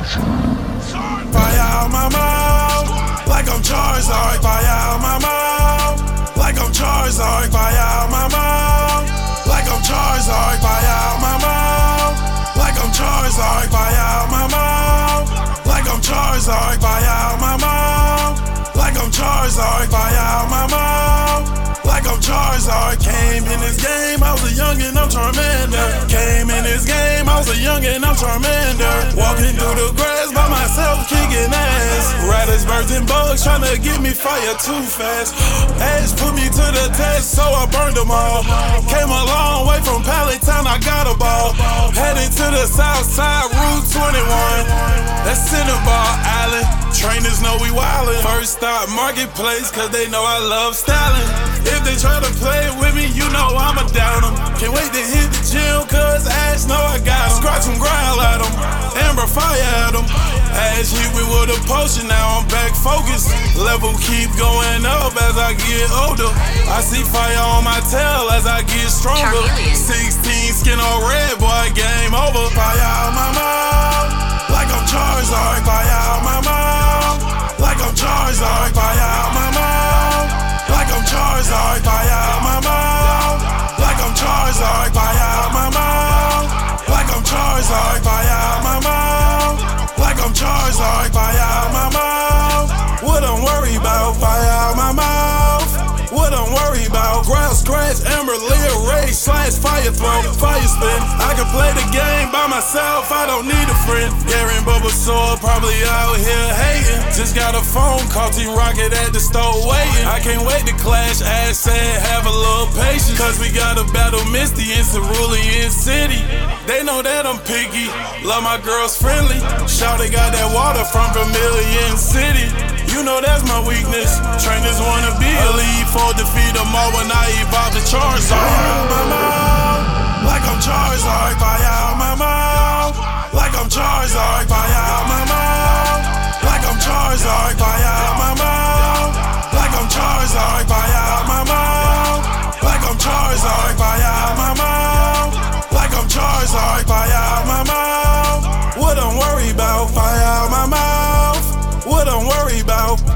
Fire out my mouth, like I'm Charizard. Fire out my mouth, like I'm Charizard. Fire out my mouth, like I'm Charizard. Fire out my mouth, like I'm Charizard. Fire out my mouth, like I'm Charizard. Fire out my mouth, like I'm Charizard. Fire out my mouth, like I'm Charizard. Came in this game, I was a youngin', I'm Charmander. Came in this game, I was a youngin', I'm Charmander. Walking through the grass by myself, kicking ass. Rattles, birds, and bugs tryna get me fired too fast. Ass put me to the test, so I burned them all. Came a long way from Palatine, I got a ball. Headed to the south side, Route 21. That's Cinnabar Island. Trainers know we wildin'. First stop Marketplace, cause they know I love styling. If they try to play with me, you know I'ma down them. Can't wait to hit the gym, cause Ash know I got them. Scratch them, growl at them, Amber fire at them. Ash hit me with a potion, now I'm back focused. Level keep going up as I get older. I see fire on my tail as I get stronger. 16 skin all red, boy, game over. Fire out my mouth, like I'm Charizard. Fire out my mouth, like I'm Charizard. Fire out my mouth, like I'm Charizard. Fire out my mouth, like I'm Charizard. Fire out my mouth, like I'm Charizard. Fire out my mouth, like I'm Charizard. Fire out my mouth. What I'm worried about? Fire out my mouth. What I'm worried about? Ground scratch, Amber, Leah, Ray, slash, fire throw, fire spin. I can play the game by myself, I don't need a friend. Gary and Bulbasaur probably out here hating. Just got a phone call, Team Rocket at the store waiting. I can't wait to clash, Ash said have a little patience, cause we gotta battle Misty in Cerulean City. They know that I'm picky, love my girls friendly. Shawty got that water from Vermilion City. You know that's my weakness. Trainers wanna be elite for defeat them all when I evolve the Charizard. Fire out my mouth, like I'm Charizard. Fire out my mouth, like I'm Charizard. Fire out my mouth, like I'm Charizard. Fire out my mouth, like I'm Charizard. Fire out my mouth, like I'm Charizard. Fire out my mouth, like I'm Charizard. Fire out my mouth. What I'm worried about? Fire out my mouth. What I'm worried about?